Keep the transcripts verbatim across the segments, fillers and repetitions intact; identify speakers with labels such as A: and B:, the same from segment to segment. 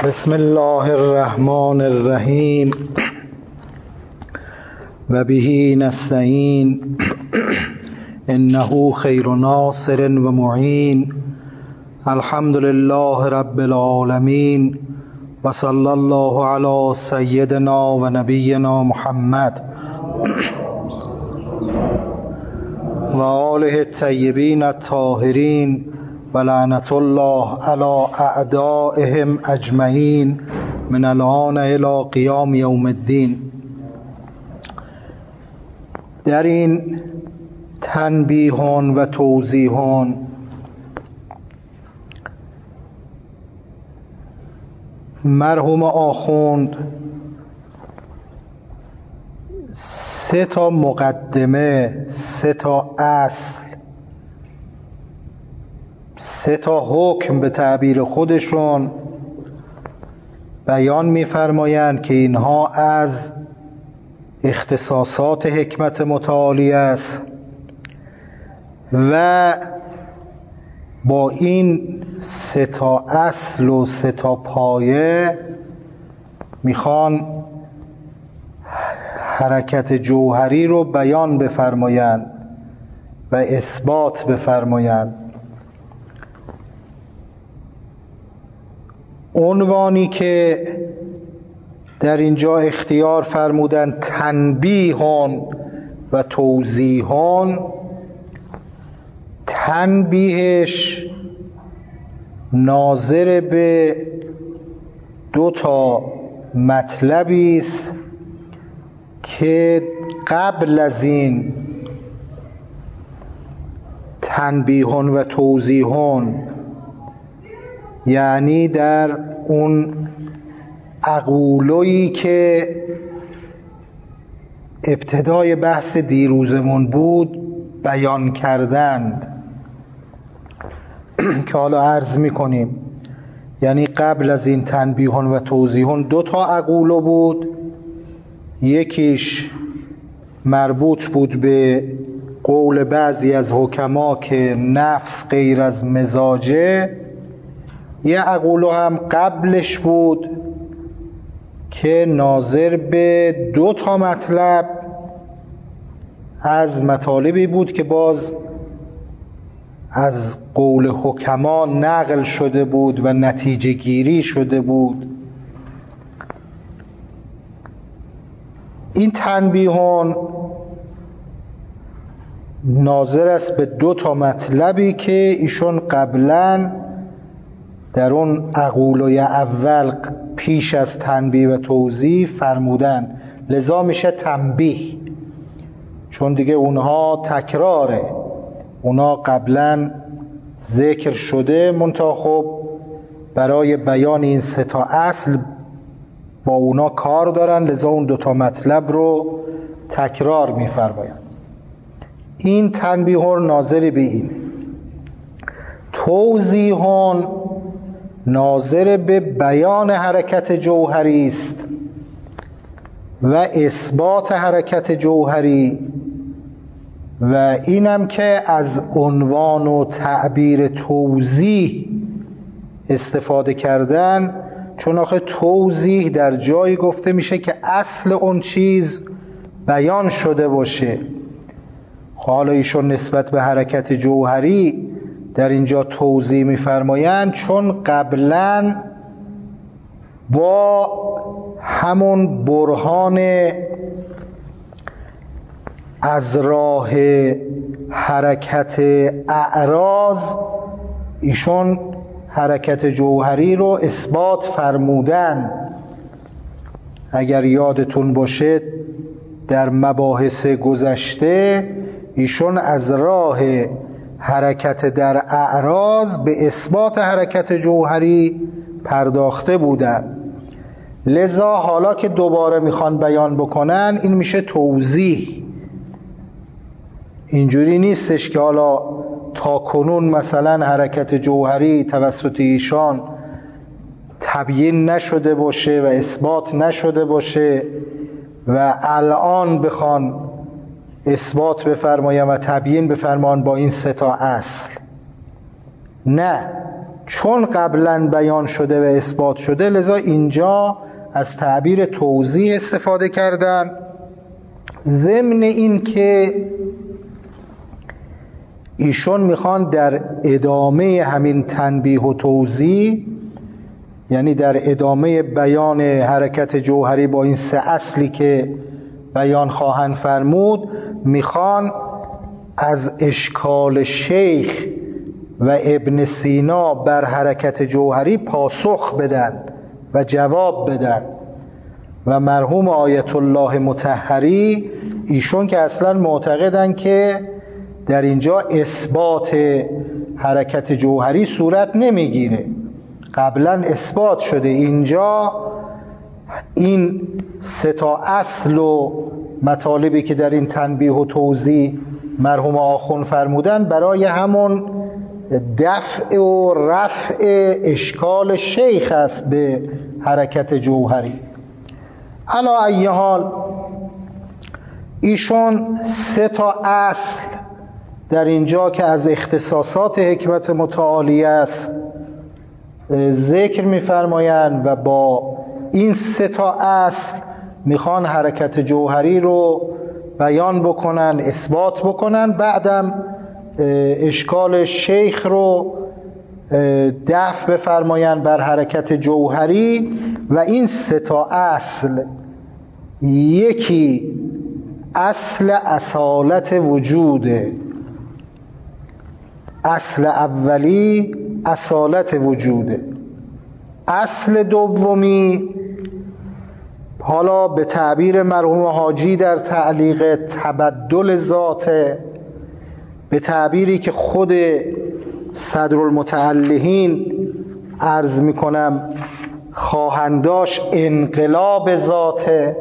A: بسم الله الرحمن الرحیم و به نستعین انه خیر ناصر و معین. الحمد لله رب العالمین و صلی الله علی سیدنا و نبینا محمد و آله الطیبین الطاهرین و لعنت الله علی اعدائهم اجمعین من الآن الی قیام یوم الدین. در این تنبیهان و توضیحان مرحوم آخوند سه تا مقدمه، سه تا اصل، سه تا حکم به تعبیر خودشون بیان می‌فرمایند که اینها از اختصاصات حکمت متعالی است و با این سه تا اصل و سه تا پایه میخوان حرکت جوهری رو بیان بفرمایند و اثبات بفرمایند. عنوانی که در اینجا اختیار فرمودن تنبیهان و توضیحان، تنبیهش ناظر به دو تا مطلبی است که قبل از این تنبیهان و توضیحان، یعنی در اون اقولویی که ابتدای بحث دیروزمون بود بیان کردند که حالا عرض میکنیم. یعنی قبل از این تنبیهان و توضیحان دو تا اقولو بود، یکیش مربوط بود به قول بعضی از حکما که نفس غیر از مزاجه، یه اقولو هم قبلش بود که ناظر به دو تا مطلب از مطالبی بود که باز از قول حکما نقل شده بود و نتیجه گیری شده بود. این تنبیهان ناظر است به دو تا مطلبی که ایشون قبلا در اون اقولوی اول پیش از تنبیه و توضیح فرمودن، لذا میشه تنبیه، چون دیگه اونها تکراره، اونها قبلا ذکر شده، منتها خب برای بیان این سه تا اصل با اونا کار دارن، لذا اون دو تا مطلب رو تکرار میفرمایند. این تنبیهان ناظر به این، توضیحان ناظر به بیان حرکت جوهری است و اثبات حرکت جوهری، و اینم که از عنوان و تعبیر توضیح استفاده کردن، چون آخه توضیح در جایی گفته میشه که اصل اون چیز بیان شده باشه. حالا ایشون نسبت به حرکت جوهری در اینجا توضیح می‌فرمایند چون قبلا با همون برهان از راه حرکت اعراض ایشون حرکت جوهری رو اثبات فرمودن. اگر یادتون باشه در مباحث گذشته ایشون از راه حرکت در اعراض به اثبات حرکت جوهری پرداخته بودن، لذا حالا که دوباره میخوان بیان بکنن این میشه توضیح. اینجوری نیستش که حالا تا کنون مثلا حرکت جوهری توسط ایشان تبیین نشده باشه و اثبات نشده باشه و الان بخوان اثبات بفرمایم و تبیین بفرمان با این سه تا اصل. نه، چون قبلا بیان شده و اثبات شده، لذا اینجا از تعبیر توضیح استفاده کردن. ضمن این که ایشون میخوان در ادامه همین تنبیه و توضیح، یعنی در ادامه بیان حرکت جوهری با این سه اصلی که بیان خواهند فرمود، میخوان از اشکال شیخ و ابن سینا بر حرکت جوهری پاسخ بدن و جواب بدن. و مرحوم آیت الله مطهری ایشون که اصلا معتقدن که در اینجا اثبات حرکت جوهری صورت نمیگیره، قبلا اثبات شده. اینجا این سه تا اصل و مطالبی که در این تنبیه و توضیح مرحوم آخون فرمودن برای همون دفع و رفع اشکال شیخ است به حرکت جوهری. علی ای حال ایشون سه تا اصل در اینجا که از اختصاصات حکمت متعالیه است ذکر می‌فرمایند و با این سه تا اصل میخوان حرکت جوهری رو بیان بکنن، اثبات بکنن، بعدم اشکال شیخ رو دفع بفرمایند بر حرکت جوهری. و این سه تا اصل، یکی اصل اصالت وجوده، اصل اولی اصالت وجوده، اصل دومی حالا به تعبیر مرحوم حاجی در تعلیق تبدل ذاته، به تعبیری که خود صدرالمتعلهین عرض میکنم خواهنداش انقلاب ذاته،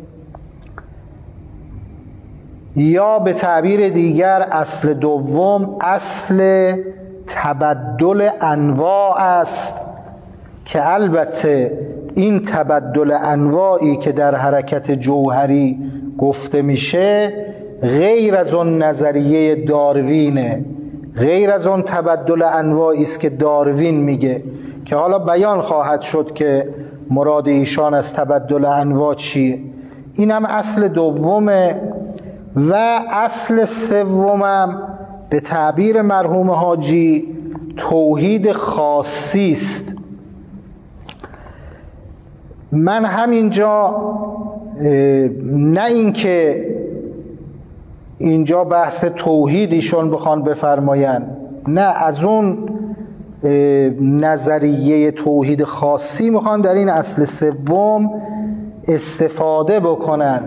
A: یا به تعبیر دیگر اصل دوم اصل تبدل انواع است که البته این تبدل انواعی که در حرکت جوهری گفته میشه غیر از اون نظریه داروینه، غیر از اون تبدل انواعی است که داروین میگه که حالا بیان خواهد شد که مراد ایشان از تبدل انواع چیه. این هم اصل دومه. و اصل سومم به تعبیر مرحوم حاجی توحید خاصی است. من همینجا نه این که اینجا بحث توحید ایشون بخوان بفرماین، نه، از اون نظریه توحید خاصی میخوان در این اصل سوم استفاده بکنن.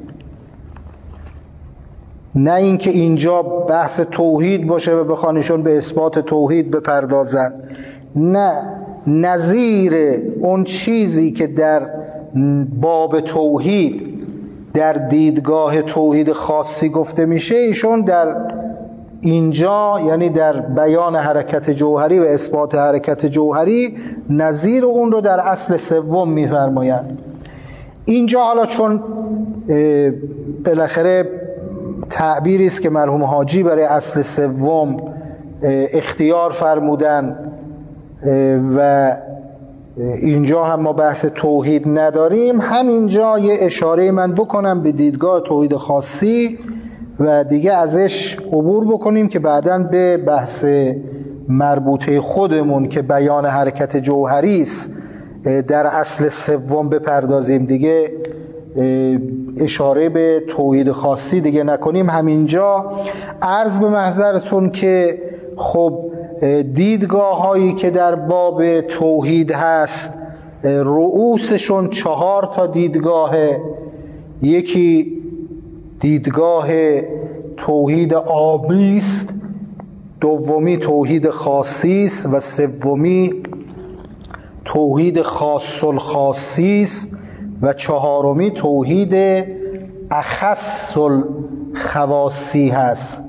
A: نه اینکه اینجا بحث توحید باشه و بخوان ایشون به اثبات توحید بپردازن، نه، نظیر اون چیزی که در باب توحید در دیدگاه توحید خاصی گفته میشه ایشون در اینجا، یعنی در بیان حرکت جوهری و اثبات حرکت جوهری، نظیر اون رو در اصل سوم میفرمایند. اینجا حالا چون بالاخره تعبیری است که مرحوم حاجی برای اصل سوم اختیار فرمودن و اینجا هم ما بحث توحید نداریم، همینجا یه اشاره من بکنم به دیدگاه توحید خاصی و دیگه ازش عبور بکنیم که بعداً به بحث مربوطه خودمون که بیان حرکت جوهری است در اصل سوم بپردازیم. دیگه اشاره به توحید خاصی دیگه نکنیم. همینجا عرض به محضرتون که خب دیدگاه هایی که در باب توحید هست رؤوسشون چهار تا دیدگاهه. یکی دیدگاه توحید عامی است، دومی توحید خاصی است و سومی توحید خاص الخاصی است و چهارمی توحید اخص الخواصی هست،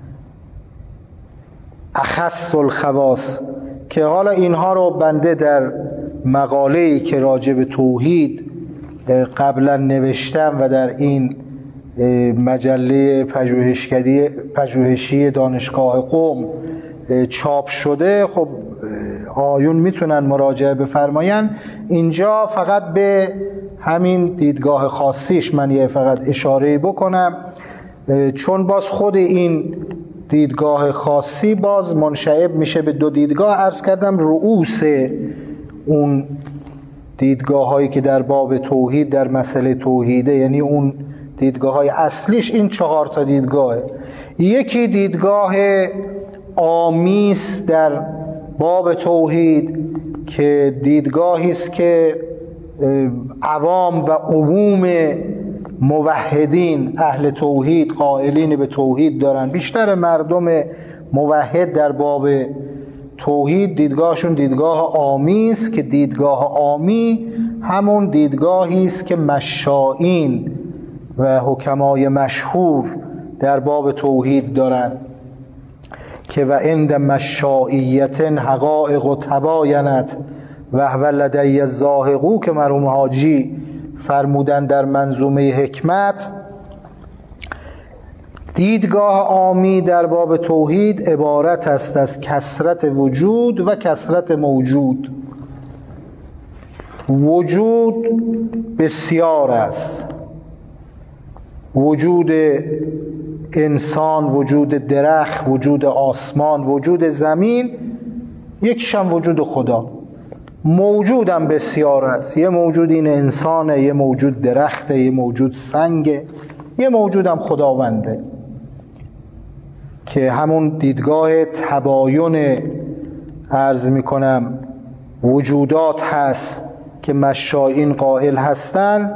A: اخص الخواص، که حالا اینها رو بنده در مقاله‌ای که راجع به توحید قبلا نوشتم و در این مجله پژوهشی دانشگاه قم چاپ شده، خب آیون میتونن مراجعه بفرماین. اینجا فقط به همین دیدگاه خاصیش من یه فقط اشاره بکنم، چون باز خود این دیدگاه خاصی باز منشعب میشه به دو دیدگاه. عرض کردم رؤوس اون دیدگاه هایی که در باب توحید در مسئله توحیده، یعنی اون دیدگاه های اصلیش این چهار تا دیدگاهه. یکی دیدگاه آمیز در باب توحید که دیدگاهی است که عوام و عموم موحدین اهل توحید قائلین به توحید دارن. بیشتر مردم موحد در باب توحید دیدگاهشون دیدگاه عامی است که دیدگاه عامی همون دیدگاهی است که مشائین و حکمای مشهور در باب توحید دارن که و عند مشائیت حقائق و تباینت و هو لدی الزاهقو که مرحوم حاجی فرمودن در منظومه حکمت. دیدگاه عامی در باب توحید عبارت است از کثرت وجود و کثرت موجود. وجود بسیار است، وجود انسان، وجود درخت، وجود آسمان، وجود زمین، یکیشم وجود خدا. موجودم بسیار است، یه موجود این انسانه، یه موجود درخته، یه موجود سنگه، یه موجودم خداونده که همون دیدگاه تباین عرض میکنم وجودات هست که مشائین قائل هستن.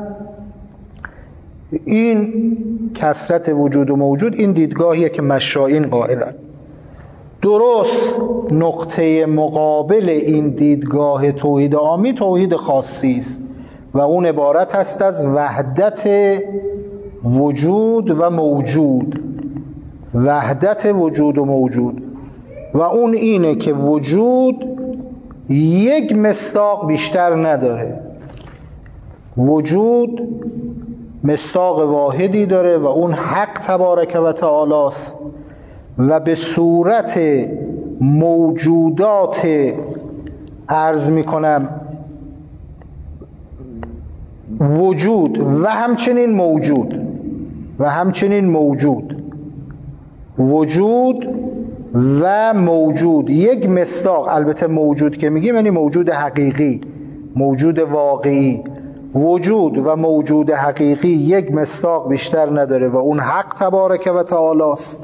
A: این کثرت وجود و موجود این دیدگاهیه که مشائین قائلن. درست نقطه مقابل این دیدگاه توحید عامی توحید خاصی است و اون عبارت است از وحدت وجود و موجود. وحدت وجود و موجود و اون اینه که وجود یک مصداق بیشتر نداره. وجود مصداق واحدی داره و اون حق تبارک و تعالی است و به صورت موجودات عرض میکنم وجود و همچنین موجود و همچنین موجود وجود و موجود یک مصداق. البته موجود که میگیم یعنی موجود حقیقی، موجود واقعی. وجود و موجود حقیقی یک مصداق بیشتر نداره و اون حق تبارک و تعالی است.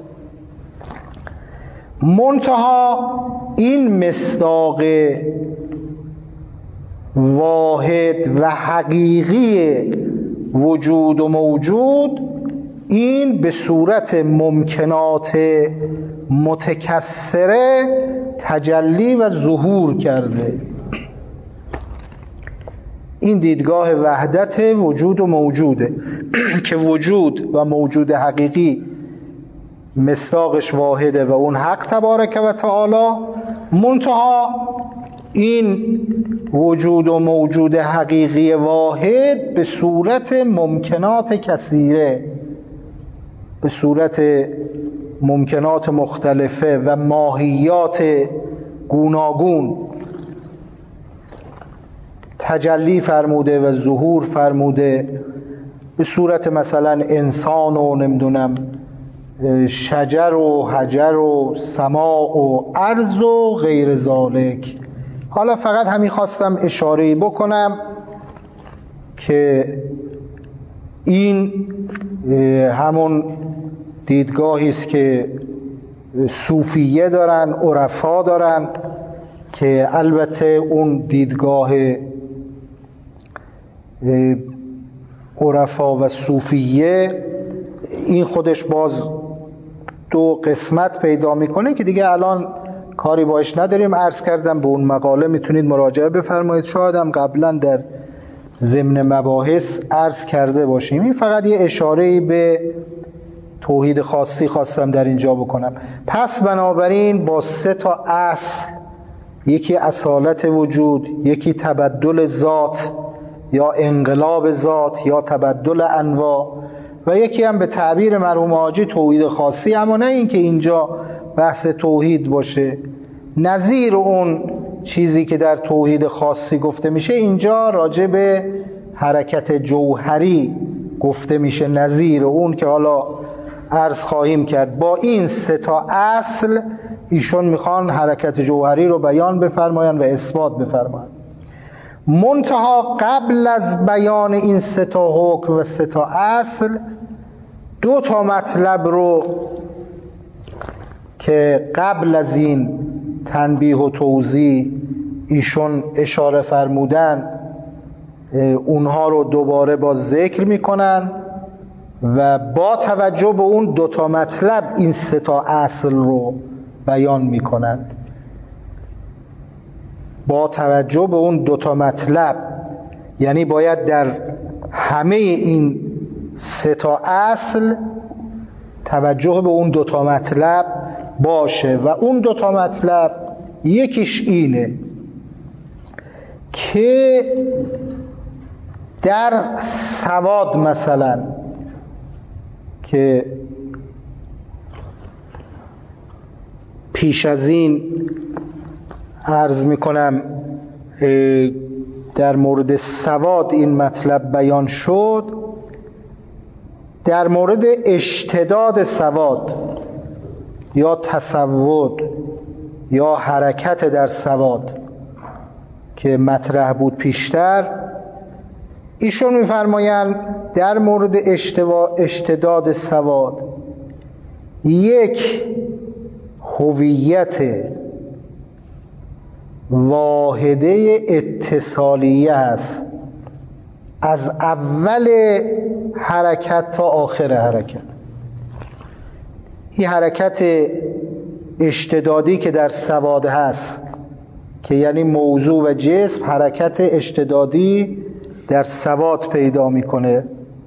A: منتها این مصداق واحد و حقیقی وجود و موجود این به صورت ممکنات متکثره تجلی و ظهور کرده. این دیدگاه وحدت وجود و موجوده که وجود و موجود حقیقی مصداقش واحده و اون حق تبارک و تعالی. منتها این وجود و موجود حقیقی واحد به صورت ممکنات کثیره، به صورت ممکنات مختلفه و ماهیات گوناگون تجلی فرموده و ظهور فرموده، به صورت مثلا انسان و نمیدونم شجر و حجر و سماع و ارض و غیر ذالک. حالا فقط همین خواستم اشاره بکنم که این همون دیدگاهی است که صوفیه دارن، عرفا دارن، که البته اون دیدگاه عرفا و صوفیه این خودش باز دو قسمت پیدا میکنه که دیگه الان کاری باش نداریم. عرض کردم به اون مقاله میتونید مراجعه بفرمایید، شاید هم قبلا در ضمن مباحث عرض کرده باشیم. این فقط یه اشاره‌ای به توحید خاصی خواستم در اینجا بکنم. پس بنابراین با سه تا اصل، یکی اصالت وجود، یکی تبدل ذات یا انقلاب ذات یا تبدل انواع و یکی هم به تعبیر مرحوم حاجی توحید خاصی، اما نه این که اینجا بحث توحید باشه، نظیر اون چیزی که در توحید خاصی گفته میشه اینجا راجع به حرکت جوهری گفته میشه، نظیر اون که حالا عرض خواهیم کرد. با این سه تا اصل ایشون میخوان حرکت جوهری رو بیان بفرمایند و اثبات بفرمایند. منتها قبل از بیان این سه تا حکم و سه تا اصل دو تا مطلب رو که قبل از این تنبیه و توضیح ایشون اشاره فرمودن اونها رو دوباره با ذکر میکنن و با توجه به اون دو تا مطلب این سه تا اصل رو بیان میکنن. با توجه به اون دو تا مطلب یعنی باید در همه این سه تا اصل توجه به اون دو تا مطلب باشه و اون دو تا مطلب یکیش اینه که در سواد مثلا که پیش از این عرض میکنم در مورد سواد این مطلب بیان شد، در مورد اشتداد سواد یا تصود یا حرکت در سواد که مطرح بود پیشتر، ایشون میفرمایند در مورد اشتداد سواد یک هویت واحده اتصالیه است از اول حرکت تا آخر حرکت. این حرکت اشتدادی که در سواد هست که یعنی موضوع و جسم حرکت اشتدادی در سواد پیدا میکنه.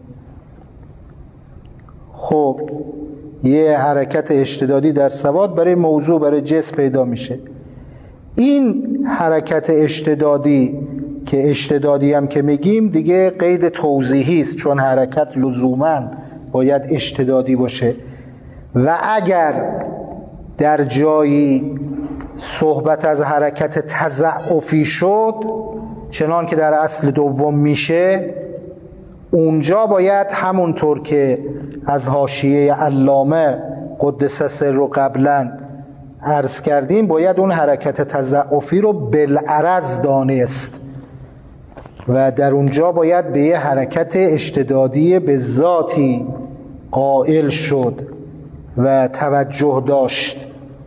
A: خب یه حرکت اشتدادی در سواد برای موضوع برای جسم پیدا میشه. این حرکت اشتدادی که اشتدادی هم که میگیم دیگه قید توضیحی است، چون حرکت لزوما باید اشتدادی باشه و اگر در جایی صحبت از حرکت تضعفی شد چنان که در اصل دوم میشه، اونجا باید همونطور که از حاشیه علامه قدس سر رو قبلا عرض کردیم باید اون حرکت تضعفی رو بالعرض دانست و در اونجا باید به یه حرکت اشتدادی به ذاتی قائل شد و توجه داشت.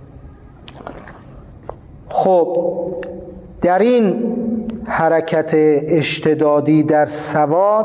A: خب در این حرکت اشتدادی در سواد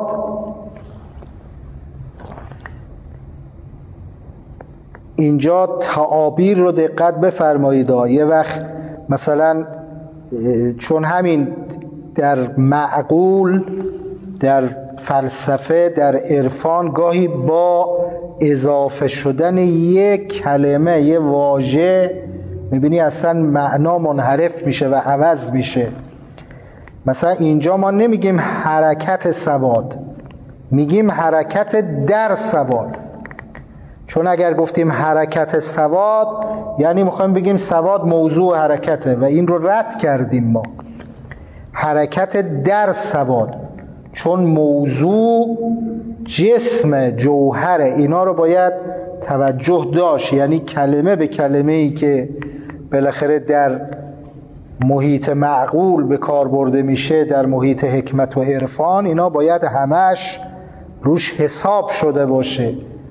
A: اینجا تعابیر رو دقت بفرمایید. یه وقت مثلا چون همین در معقول، در فلسفه، در عرفان گاهی با اضافه شدن یک کلمه، یه واژه، میبینی اصلا معنا منحرف میشه و عوض میشه. مثلا اینجا ما نمیگیم حرکت سواد، میگیم حرکت در سواد، چون اگر گفتیم حرکت سواد یعنی میخوایم بگیم سواد موضوع حرکته و این رو رد کردیم ما. حرکت در سواد چون موضوع جسم جوهره، اینا رو باید توجه داشت، یعنی کلمه به کلمه ای که بالاخره در محیط معقول به کار برده میشه، در محیط حکمت و عرفان، اینا باید همش روش حساب شده باشه.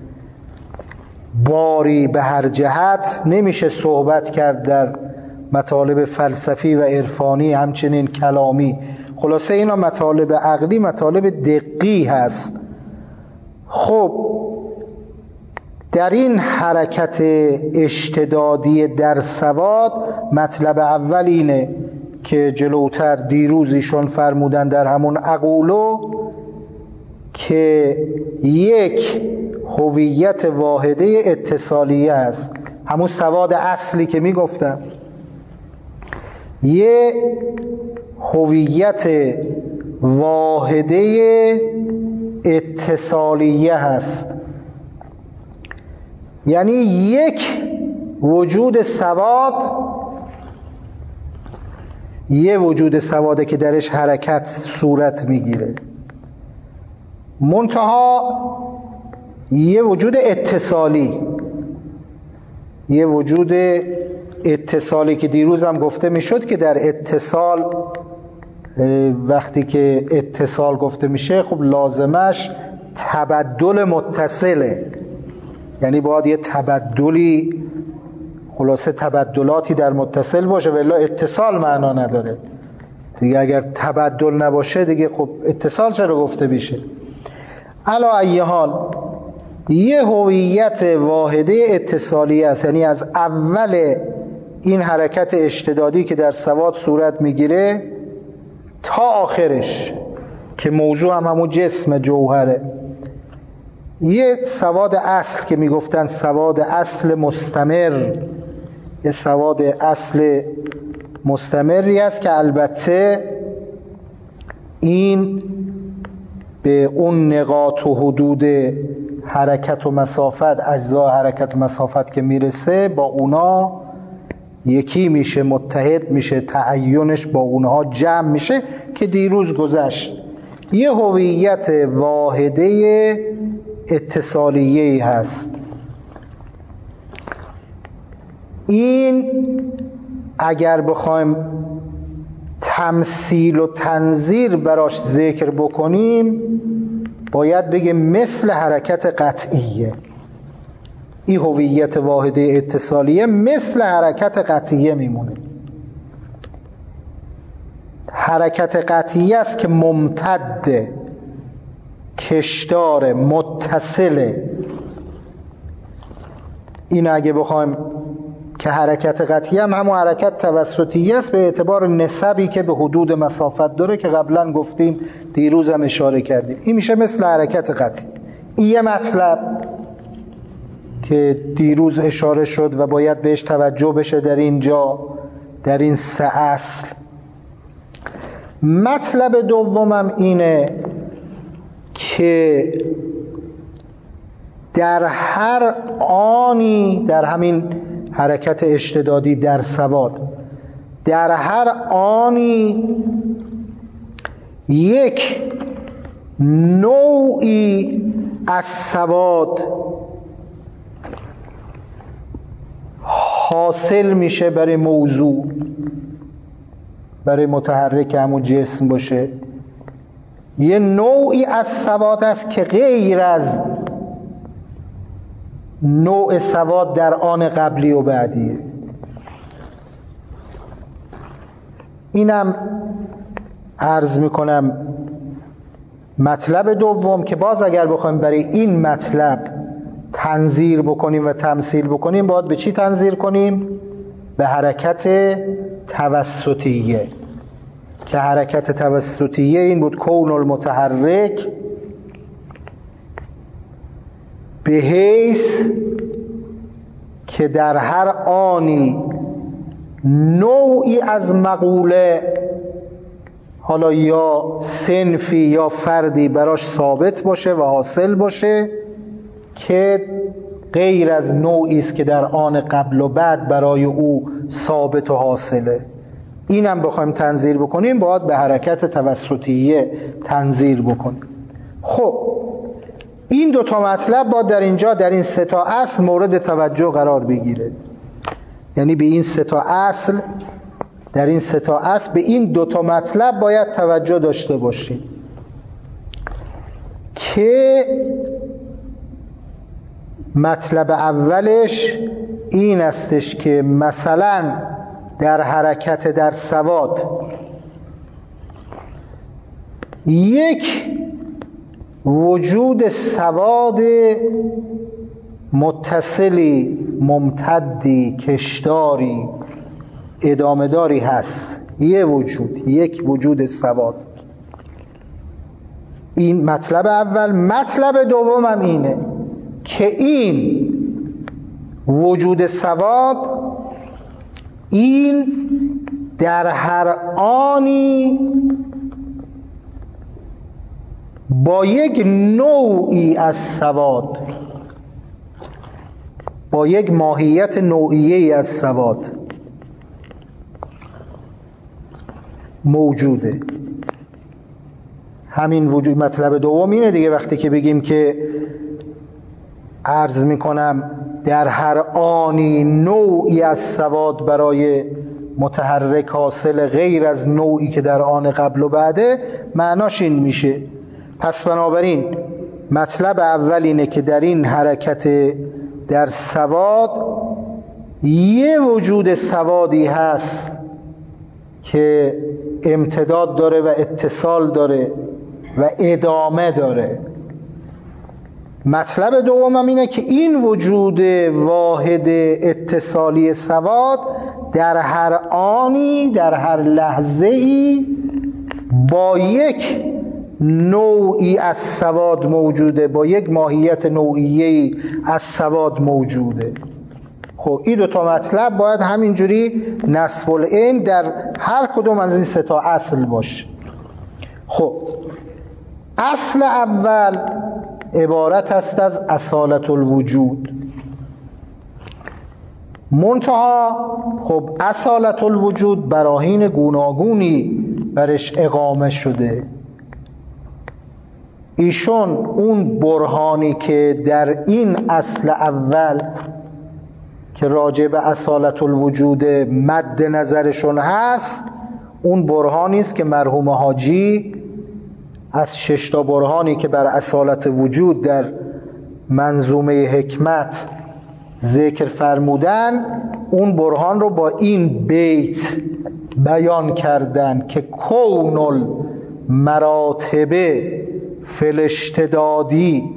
A: باری به هر جهت نمیشه صحبت کرد در مطالب فلسفی و عرفانی، همچنین کلامی. خلاصه اینا مطالب عقلی، مطالب دقیقی هست. خب در این حرکت اشتدادی در سواد مطلب اول اینه که جلوتر دیروزیشون فرمودن در همون عقولو که یک هویت واحده اتصالیه است، همون سواد اصلی که میگفتم، یه هویت واحده اتصالیه هست، یعنی یک وجود سواد یه وجود سواده که درش حرکت صورت میگیره، منتها یه وجود اتصالی، یه وجود اتصالی که دیروز هم گفته میشد که در اتصال وقتی که اتصال گفته میشه خب لازمش تبدل متصله، یعنی باید یه تبدلی، خلاصه تبدلاتی در متصل باشه، ولی اتصال معنا نداره دیگه. اگر تبدل نباشه دیگه خب اتصال چرا گفته میشه؟ علی ای حال یه هویت واحده اتصالی است، یعنی از اول این حرکت اشتدادی که در سواد صورت میگیره تا آخرش که موضوع هم همون جسم جوهره، یه سواد اصل که میگفتن سواد اصل مستمر، یه سواد اصل مستمری است که البته این به اون نقاط و حدود حرکت و مسافت، اجزا حرکت و مسافت که میرسه با اونا یکی میشه، متحد میشه، تعینش با اونها جمع میشه که دیروز گذشت. یه هویت واحده اتصالیه‌ای هست. این اگر بخوایم تمثیل و تنظیر براش ذکر بکنیم باید بگیم مثل حرکت قطعیه. این هویت واحده اتصالیه مثل حرکت قطعیه میمونه. حرکت قطعیه است که ممتد، کشدار، متصله. این اگه بخوایم که حرکت قطعیه هم همون حرکت توسطیه است به اعتبار نسبی که به حدود مسافت داره که قبلا گفتیم، دیروز هم اشاره کردیم. این میشه مثل حرکت قطعی. این یه مطلب که دیروز اشاره شد و باید بهش توجه بشه در اینجا، در این سه اصل. مطلب دومم اینه که در هر آنی در همین حرکت اشتدادی در سواد، در هر آنی یک نوعی از سواد حاصل میشه برای موضوع، برای متحرک همون جسم باشه. یه نوعی از سواد است که غیر از نوع سواد در آن قبلی و بعدیه. اینم عرض میکنم مطلب دوم که باز اگر بخوایم برای این مطلب تنظیر بکنیم و تمثیل بکنیم باید به چی تنظیر کنیم؟ به حرکت توسطیه، که حرکت توسطیه این بود کون المتحرک به حیث که در هر آنی نوعی از مقوله، حالا یا صنفی یا فردی براش ثابت باشه و حاصل باشه که غیر از نوعی است که در آن قبل و بعد برای او ثابت و حاصله. اینم بخوایم تنظیر بکنیم باید به حرکت توسطیه تنظیر بکنیم. خب این دو تا مطلب باید در اینجا در این سه تا اصل مورد توجه قرار بگیره. یعنی به این سه تا اصل، در این سه تا اصل به این دو تا مطلب باید توجه داشته باشیم که مطلب اولش این استش که مثلا در حرکت در سواد یک وجود سواد متصلی، ممتدی، کشداری، ادامه داری هست. یه وجود، یک وجود سواد. این مطلب اول. مطلب دومم اینه که این وجود سواد این در هر آنی با یک نوعی از سواد، با یک ماهیت نوعیه‌ای از سواد موجوده. همین وجود. مطلب دوم اینه دیگه، وقتی که بگیم که عرض میکنم در هر آنی نوعی از سواد برای متحرک حاصل غیر از نوعی که در آن قبل و بعده، معناش این میشه. پس بنابراین مطلب اول اینه که در این حرکت در سواد یه وجود سوادی هست که امتداد داره و اتصال داره و ادامه داره. مطلب دومم اینه که این وجود واحد اتصالی سواد در هر آنی، در هر لحظه‌ای با یک نوعی از سواد موجوده، با یک ماهیت نوعیه‌ای از سواد موجوده. خب این دو تا مطلب باید همینجوری نصب العین در هر کدوم از این سه تا اصل باشه. خب اصل اول عبارت است از اصالت الوجود. منتها خب اصالت الوجود براهین گوناگونی برش اقامه شده. ایشون اون برهانی که در این اصل اول که راجع به اصالت الوجود مد نظرشون هست، اون برهانی است که مرحوم حاجی از شش تا برهانی که بر اصالت وجود در منظومه حکمت ذکر فرمودن، اون برهان رو با این بیت بیان کردن که کون المراتب فی الاشتدادی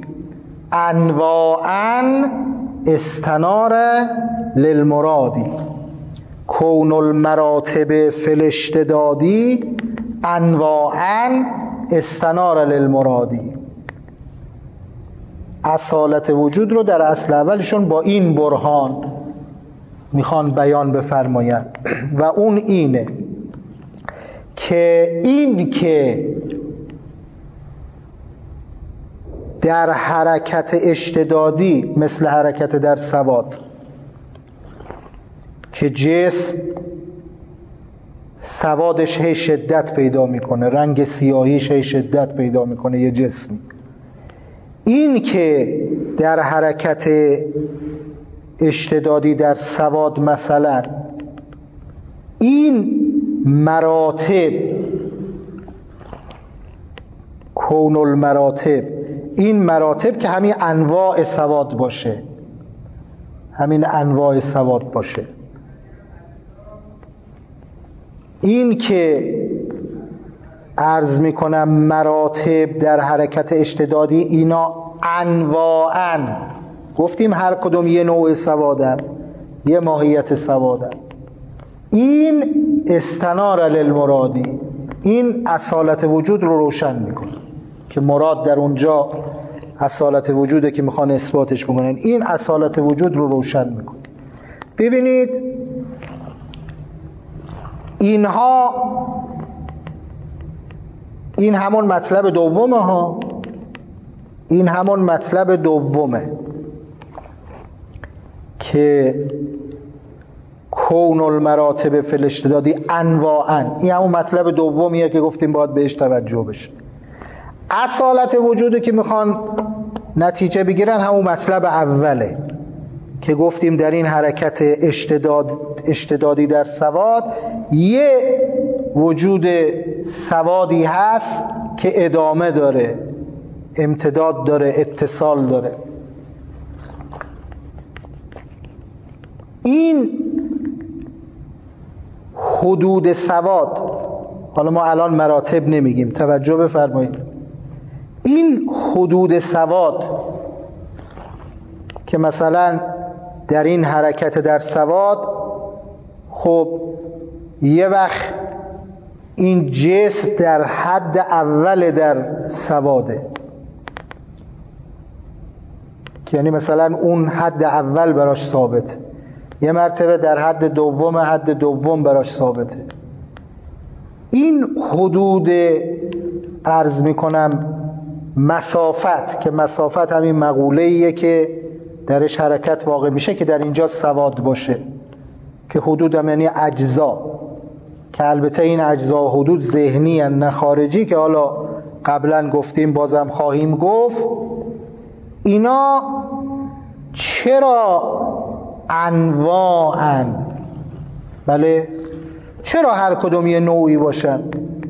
A: انواعا استنار للمرادی. کون المراتب فی الاشتدادی انواعا استنار للمرادی. اصالت وجود رو در اصل اولشون با این برهان میخوان بیان بفرماین و اون اینه که این که در حرکت اشتدادی مثل حرکت در سواد که جسم سوادش هی شدت پیدا میکنه، رنگ سیاهیش هی شدت پیدا میکنه یه جسمی، این که در حرکت اشتدادی در سواد مثلا این مراتب کون المراتب، این مراتب که همین انواع سواد باشه، همین انواع سواد باشه، این که عرض میکنم مراتب در حرکت اشتدادی اینا انواعاً، گفتیم هر کدوم یه نوع سوادن، یه ماهیت سوادن، این استنار للمرادی، این اصالت وجود رو روشن میکنه که مراد در اونجا اصالت وجوده که میخوان اثباتش بکنن، این اصالت وجود رو روشن میکنه. ببینید اینها، این همون مطلب دومه ها، این همون مطلب دومه که کون المراتب فی الاشتدادی انواعا، این همون مطلب دومیه که گفتیم باید بهش توجه بشه. اصالت وجودی که میخوان نتیجه بگیرن همون مطلب اوله که گفتیم در این حرکت اشتداد اشتدادی در سواد یه وجود سوادی هست که ادامه داره، امتداد داره، اتصال داره. این حدود سواد، حالا ما الان مراتب نمیگیم، توجه بفرمایید، این حدود سواد که مثلا در این حرکت در سواد، خب یه وقت این جسم در حد اول در سواده، که یعنی مثلا اون حد اول براش ثابت، یه مرتبه در حد دوم، حد دوم براش ثابته. این حدود عرض میکنم مسافت، که مسافت همین مقوله‌ایه که درش حرکت واقع میشه که در اینجا سواد باشه، که حدود هم یعنی اجزا، که البته این اجزا و حدود ذهنی ان نه خارجی، که حالا قبلا گفتیم بازم خواهیم گفت، اینا چرا انواعن؟ بله، چرا هر کدوم یه نوعی باشن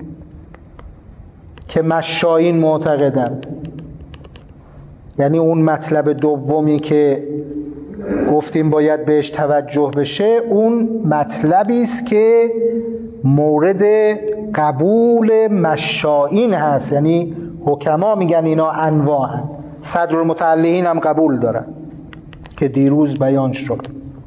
A: که مشایین معتقدن؟ یعنی اون مطلب دومی که گفتیم باید بهش توجه بشه، اون مطلبی است که مورد قبول مشایین هست. یعنی حکما میگن اینا انواعن، صدرالمتعلقین هم قبول دارن که دیروز بیان شد.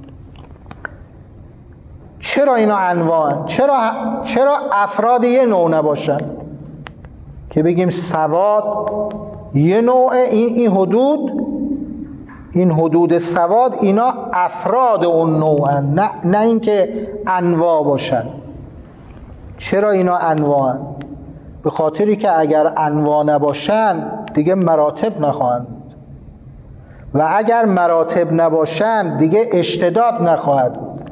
A: چرا اینا انواعن؟ چرا چرا افراد یه نوع نباشن که بگیم سواد یه نوع، این این حدود این حدود سواد اینا افراد اون نوعن، نه نه اینکه انواع باشن. چرا اینا انواعن؟ به خاطری که اگر انواع نباشن دیگه مراتب نخواهند، و اگر مراتب نباشن دیگه اشتداد نخواهد بود.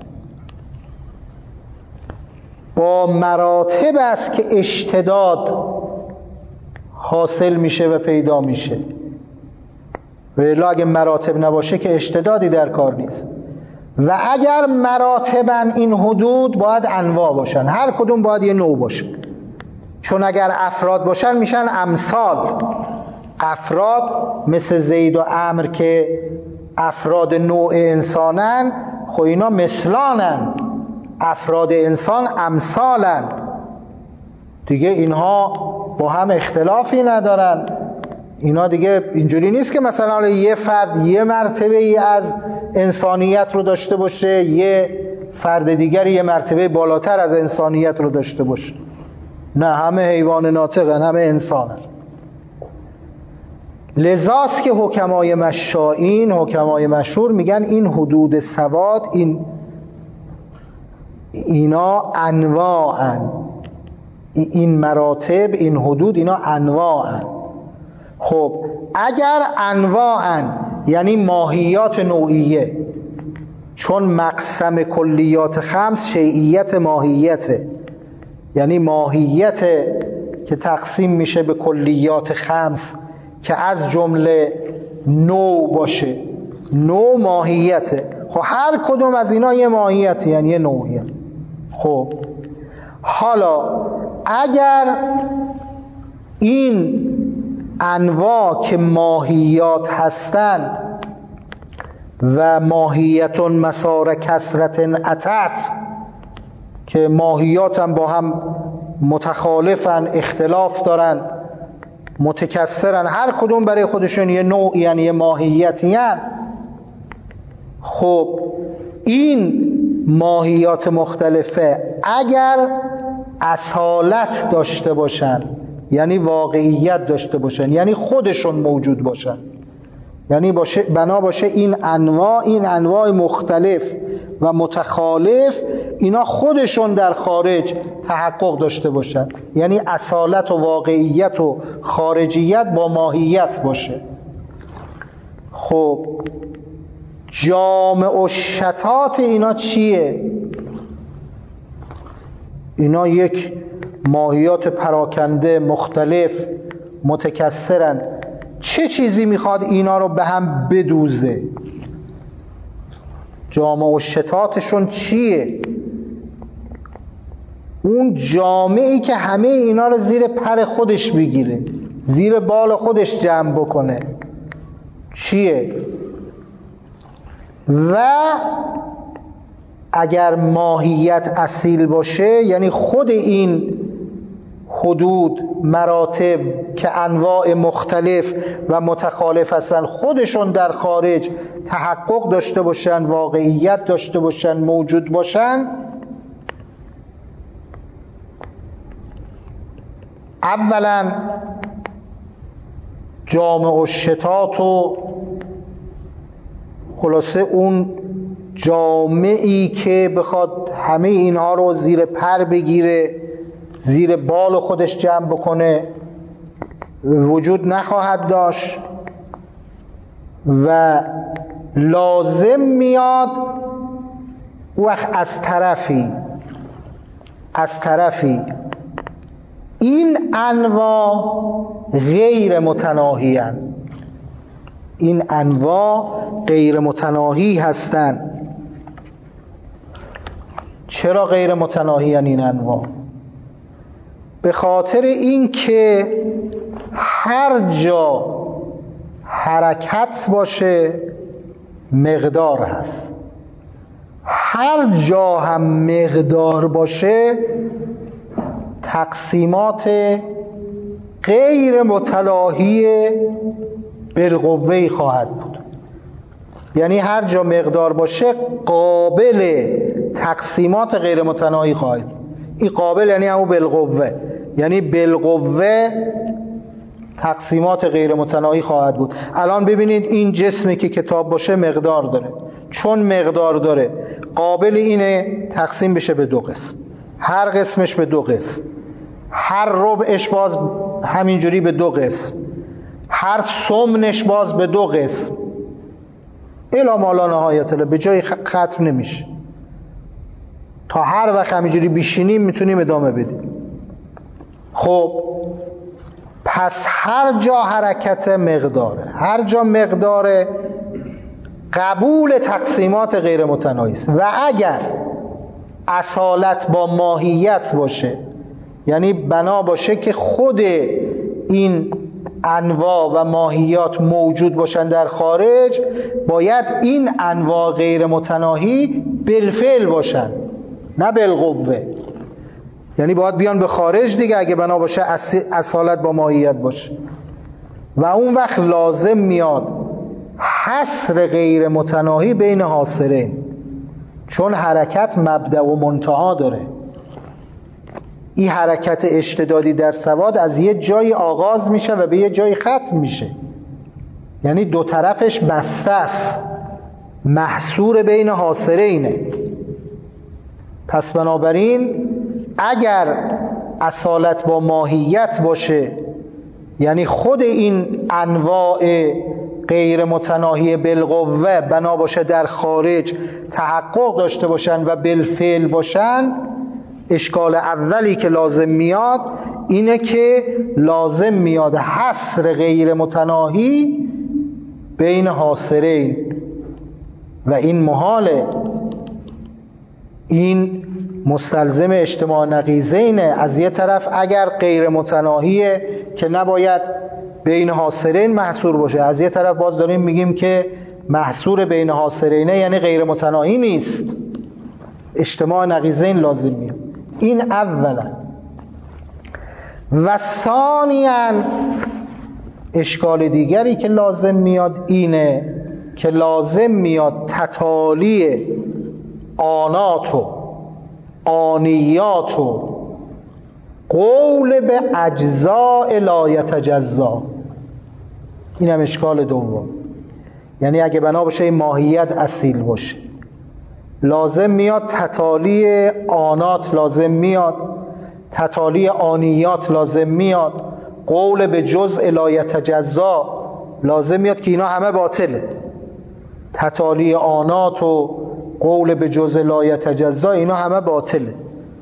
A: با مراتب است که اشتداد حاصل میشه و پیدا میشه، و الا اگه مراتب نباشه که اشتدادی در کار نیست. و اگر مراتبن این حدود باید انواع باشن، هر کدوم باید یه نوع باشه، چون اگر افراد باشن میشن امثال. افراد مثل زید و عمرو که افراد نوع انسانن، خب اینا مثلانن، افراد انسان امثالن دیگه، اینها با هم اختلافی ندارن. اینا دیگه اینجوری نیست که مثلا یه فرد یه مرتبه ای از انسانیت رو داشته باشه، یه فرد دیگری یه مرتبه بالاتر از انسانیت رو داشته باشه. نه، همه حیوان ناطقن، همه انسانن. لذاست که حکمای مشائین، حکمای مشهور میگن این حدود سواد، این اینا انواعن، این مراتب، این حدود، اینا انواعن. خب اگر انواعن یعنی ماهیات نوعیه، چون مقسم کلیات خمس شیعیت ماهیته، یعنی ماهیت که تقسیم میشه به کلیات خمس که از جمله نوع باشه، نوع ماهیته. خب هر کدوم از اینا یه ماهیت، یعنی یه نوعیه. خب حالا اگر این انواع که ماهیات هستن و ماهیتون مسار کسرت اتت، که ماهیات هم با هم متخالفن، اختلاف دارن، متکثرن، هر کدوم برای خودشون یه نوع، یعنی یه ماهیتی هن. خب این ماهیات مختلفه اگر اصالت داشته باشن، یعنی واقعیت داشته باشن، یعنی خودشون موجود باشن، یعنی باشه بنا باشه این انواع، این انواع مختلف و متخالف، اینا خودشون در خارج تحقق داشته باشن، یعنی اصالت و واقعیت و خارجیت با ماهیت باشه. خب جامع و شتات اینا چیه؟ اینا یک ماهیات پراکنده، مختلف، متکثرن. چه چیزی میخواد اینا رو به هم بدوزه؟ جامع و شتاتشون چیه؟ اون جامعی که همه اینا رو زیر پر خودش بگیره، زیر بال خودش جمع بکنه، چیه؟ و اگر ماهیت اصیل باشه، یعنی خود این حدود، مراتب که انواع مختلف و متخالف هستن، خودشون در خارج تحقق داشته باشن، واقعیت داشته باشن، موجود باشن، اولا جامع و شتات و خلاصه اون جامعی که بخواد همه اینها رو زیر پر بگیره، زیر بال خودش جمع بکنه، وجود نخواهد داشت. و لازم میاد وقت از طرفی از طرفی این انواع غیر متناهی هستند، این انواع غیر متناهی هستند. چرا غیر متناهی هستند این انواع؟ به خاطر این که هر جا حرکت باشه مقدار هست، هر جا هم مقدار باشه تقسیمات غیر متناهی بالقوه خواهد بود. یعنی هر جا مقدار باشه قابل تقسیمات غیر متناهی خواهد. این قابل یعنی همون بالقوه، یعنی بالقوه تقسیمات غیر متناهی خواهد بود. الان ببینید این جسمی که کتاب باشه مقدار داره، چون مقدار داره قابل اینه تقسیم بشه به دو قسم، هر قسمش به دو قسم، هر ربعش باز همینجوری به دو قسم، هر ثمنش باز به دو قسم، الی ما لا نهایت له، به جای ختم نمیشه. تا هر وقت همینجوری بیشینیم میتونیم ادامه بدیم. خب پس هر جا حرکت مقداره، هر جا مقداره قبول تقسیمات غیر متناهی است. و اگر اصالت با ماهیت باشه، یعنی بنا باشه که خود این انواع و ماهیات موجود باشن در خارج، باید این انواع غیر متناهی بالفعل باشن نه بالقوه. یعنی باید بیان به خارج دیگه اگه بنا باشه اصالت با ماهیت باشه. و اون وقت لازم میاد حصر غیر متناهی بین حاصرین، چون حرکت مبدأ و منتها داره. این حرکت اشتدادی در سواد از یه جایی آغاز میشه و به یه جایی ختم میشه، یعنی دو طرفش بسته است، محصور بین حاصرینه. پس بنابراین اگر اصالت با ماهیت باشه، یعنی خود این انواع غیر متناهی بالقوه بنا باشه در خارج تحقق داشته باشن و بالفعل باشن، اشکال اولی که لازم میاد اینه که لازم میاد حصر غیر متناهی بین حاصرین و این محاله. این مستلزم اجتماع نقیضینه. از یه طرف اگر غیر متناهیه که نباید بین حاصرین محصور باشه، از یه طرف باز داریم میگیم که محصور بین حاصرینه یعنی غیر متناهی نیست، اجتماع نقیضین لازم میاد. این اولا. و ثانیاً اشکال دیگری که لازم میاد اینه که لازم میاد تتالی آنات و آنیات و قول به اجزاء لا یتجزا. این هم اشکال دوم. یعنی اگه بنا باشه ماهیت اصیل باشه، لازم میاد تتالی آنات لازم میاد، تتالی آنیات لازم میاد، قول به جزء لا یتجزا لازم میاد که اینا همه باطله. تتالی آنات و قول به جزء لا یتجزا اینا همه باطله.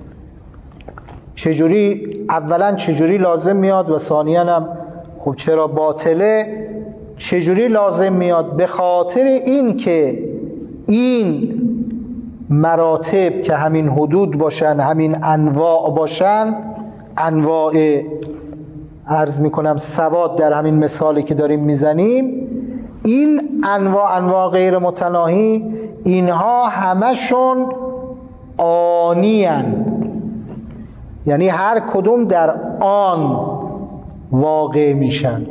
A: چجوری؟ اولا چجوری لازم میاد و ثانیاً هم خب چرا باطله؟ چجوری لازم میاد؟ به خاطر این که این مراتب که همین حدود باشن، همین انواع باشن، انواع عرض میکنم سواد در همین مثالی که داریم میزنیم، این انواع انواع غیر متناهی اینها همشون آنیان، یعنی هر کدوم در آن واقع میشن،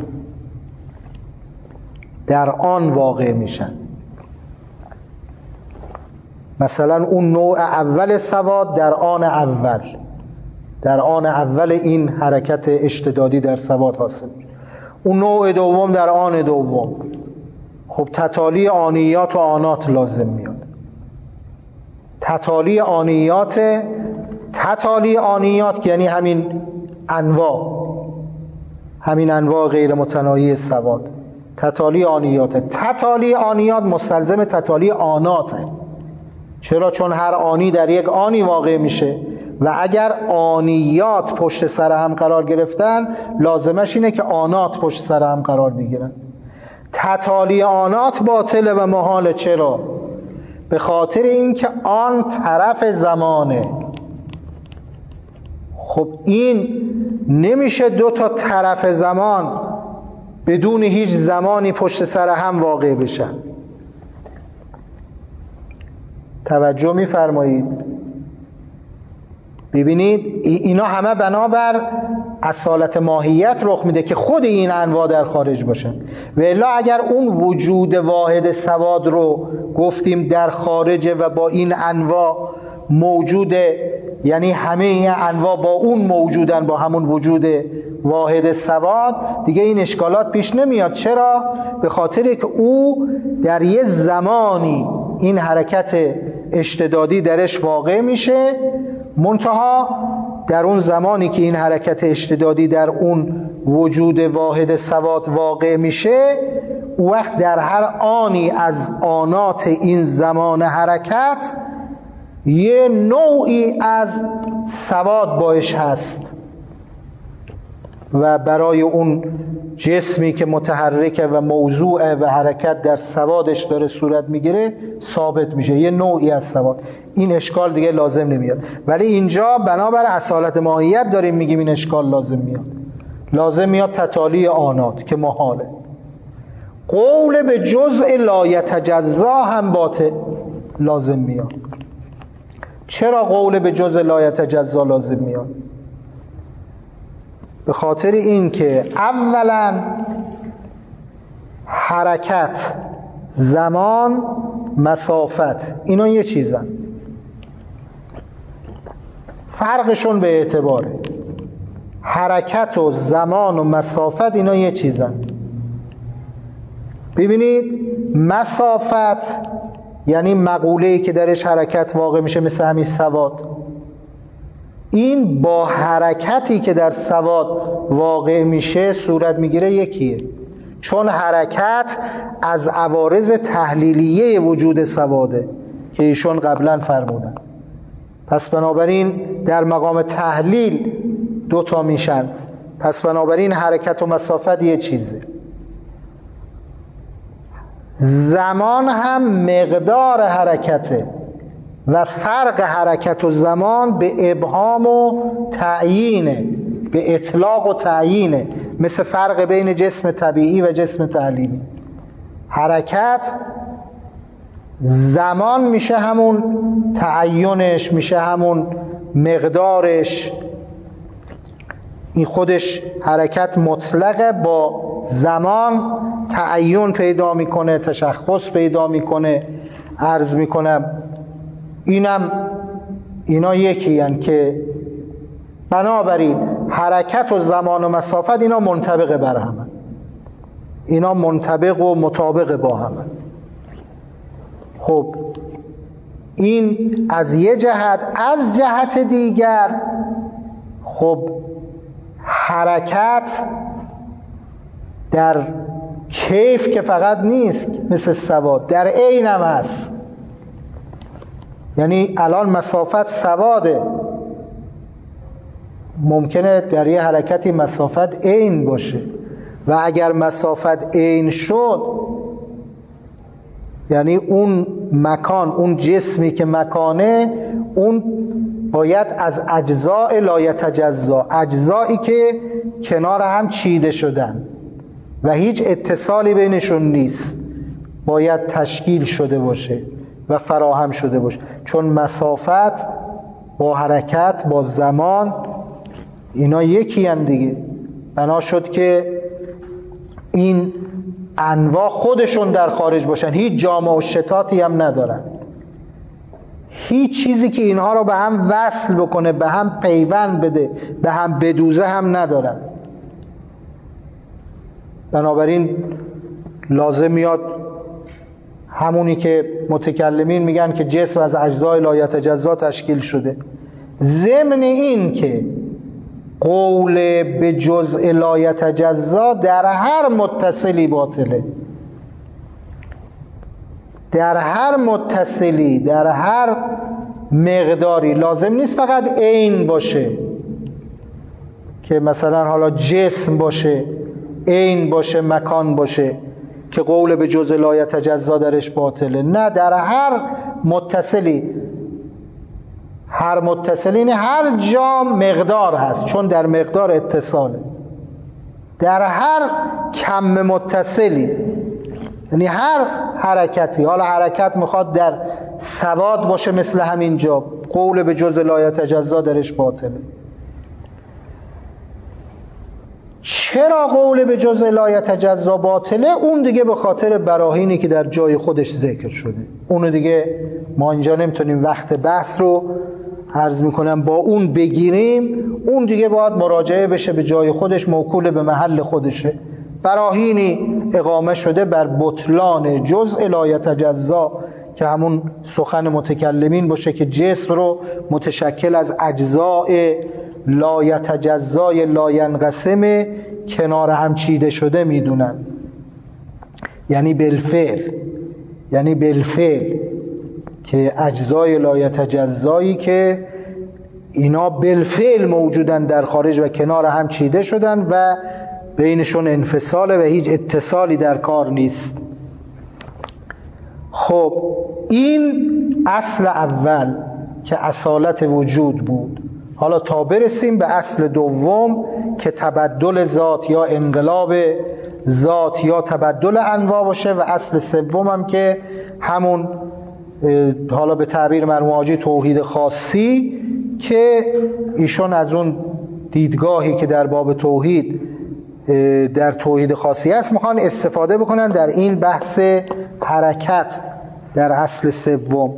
A: در آن واقع میشن. مثلا اون نوع اول سواد در آن اول، در آن اول این حرکت اشتدادی در سواد حاصل میشه. اون نوع دوم در آن دوم. خب تتالی آنیات و آنات لازم میاد. تتالی آنیات تتالی آنیات یعنی همین انواع، همین انواع غیر متناهی سواد. تتالی آنیات تتالی آنیات مستلزم تتالی آناته. چرا؟ چون هر آنی در یک آنی واقع میشه. و اگر آنیات پشت سر هم قرار گرفتن لازمش اینه که آنات پشت سر هم قرار بگیرن. تتالی آنات باطله و محاله. چرا؟ به خاطر اینکه آن طرف زمانه. خب این نمیشه دو تا طرف زمان بدون هیچ زمانی پشت سر هم واقع بشن. توجه می‌فرمایید؟ ببینید اینا همه بنابر اصالت ماهیت رخ میده که خود این انواع در خارج باشن. و الا اگر اون وجود واحد سواد رو گفتیم در خارجه و با این انواع موجوده، یعنی همه این انواع با اون موجودن، با همون وجود واحد سواد، دیگه این اشکالات پیش نمیاد. چرا؟ به خاطر که او در یه زمانی این حرکت اشتدادی درش واقع میشه، منتها در اون زمانی که این حرکت اشتدادی در اون وجود واحد سواد واقع میشه، او وقت در هر آنی از آنات این زمان حرکت یه نوعی از سواد باش هست و برای اون جسمی که متحرکه و موضوع و حرکت در سوادش داره صورت میگیره ثابت میشه، یه نوعی از سواد. این اشکال دیگه لازم نمیاد. ولی اینجا بنابر اصالت ماهیت داریم میگیم این اشکال لازم میاد. لازم میاد تتالی آنات که محاله. قول به جزء لا یتجزا هم باطل لازم میاد. چرا قول به جزء لا یتجزا لازم میاد؟ به خاطر این که اولا حرکت، زمان، مسافت، اینا یه چیزن، فرقشون به اعتباره. حرکت و زمان و مسافت اینا یه چیزن. ببینید مسافت یعنی مقوله‌ای که درش حرکت واقع میشه، مثل همین سواد، این با حرکتی که در سواد واقع میشه صورت میگیره یکیه، چون حرکت از عوارض تحلیلیه وجود سواده که ایشون قبلا فرمودن. پس بنابراین در مقام تحلیل دوتا میشن. پس بنابراین حرکت و مسافت یه چیزه. زمان هم مقدار حرکته و فرق حرکت و زمان به ابهام و تعیینه، به اطلاق و تعیینه، مثل فرق بین جسم طبیعی و جسم تحلیلی. حرکت زمان میشه همون تعیینش، میشه همون مقدارش. این خودش حرکت مطلقه، با زمان تعیین پیدا میکنه، تشخص پیدا میکنه. عرض میکنم اینم اینا یکی هن که بنابراین حرکت و زمان و مسافت اینا منطبق بر همه، اینا منطبق و مطابق با همه. خب این از یه جهت. از جهت دیگر خب حرکت در کیف که فقط نیست مثل سواد، در عین هم هست. یعنی الان مسافت سواده، ممکنه در یه حرکتی مسافت عین باشه و اگر مسافت عین شد یعنی اون مکان، اون جسمی که مکانه، اون باید از اجزاء لا یتجزا، اجزایی که کنار هم چیده شدن و هیچ اتصالی بینشون نیست، باید تشکیل شده باشه و فراهم شده باشه. چون مسافت با حرکت با زمان اینا یکی هن دیگه. بنا شد که این انواع خودشون در خارج باشن، هیچ جامع و شتاتی هم ندارن، هیچ چیزی که اینها رو به هم وصل بکنه، به هم پیوند بده، به هم بدوزه هم ندارن. بنابراین لازم میاد همونی که متکلمین میگن که جسم از اجزای لا یتجزا تشکیل شده. ضمن این که قول به جزء لا یتجزا در هر متصلی باطله، در هر متصلی، در هر مقداری، لازم نیست فقط عین باشه که مثلا حالا جسم باشه، عین باشه، مکان باشه که قول به جز لا یتجزا درش باطله. نه، در هر متصلی، هر متصلین هر جا مقدار هست، چون در مقدار اتصاله. در هر کم متصلی، یعنی هر حرکتی، حالا حرکت میخواد در سواد باشه مثل همین جا، قول به جز لا یتجزا درش باطله. چرا قول به جز لا یتجزا باطله؟ اون دیگه به خاطر براهینی که در جای خودش ذکر شده. اونو دیگه ما اینجا نمیتونیم وقت بحث رو عرض میکنم با اون بگیریم. اون دیگه باید مراجعه بشه به جای خودش، موکول به محل خودشه. براهینی اقامه شده بر بطلان جزء لا یتجزا که همون سخن متکلمین باشه که جسم رو متشکل از اجزاء لا یتجزای لا ینقسم کنار هم چیده شده میدونن. یعنی بالفعل، یعنی بالفعل که اجزای لا یتجزایی که اینا بالفعل موجودن در خارج و کنار هم چیده شدن و بینشون انفصاله و هیچ اتصالی در کار نیست. خب این اصل اول که اصالت وجود بود. حالا تا برسیم به اصل دوم که تبدل ذات یا انقلاب ذات یا تبدل انواع باشه، و اصل سوم هم که همون حالا به تعبیر مرموعاجی توحید خاصی که ایشون از اون دیدگاهی که در باب توحید در توحید خاصی است میخوان استفاده بکنن در این بحث حرکت در اصل سوم.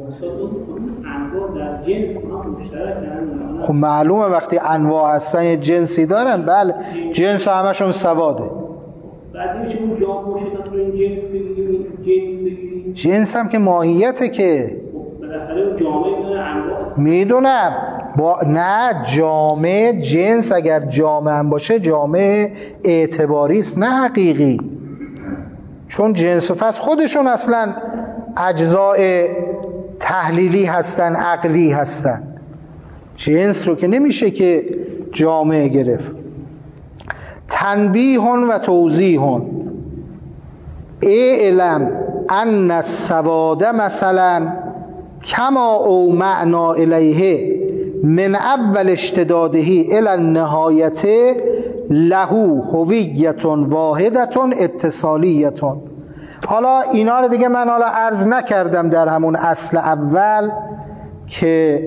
A: خب معلومه وقتی انواع هستن یه جنسی دارن. بله، جنس همشون سواده. جنس هم که ماهیته که میدونم با... نه جامع جنس اگر جامع هم باشه جامع اعتباری است نه حقیقی، چون جنس و فصل خودشون اصلا اجزاء تحلیلی هستن، عقلی هستن. جنس رو که نمیشه که جامع گرفت. تنبیه و توضیح اعلم ان السواد مثلا کما او معنا الیه من اول اشتدادهی الی النهایت له هویت واحدت اتصالیت. حالا اینا رو دیگه من حالا عرض نکردم در همون اصل اول که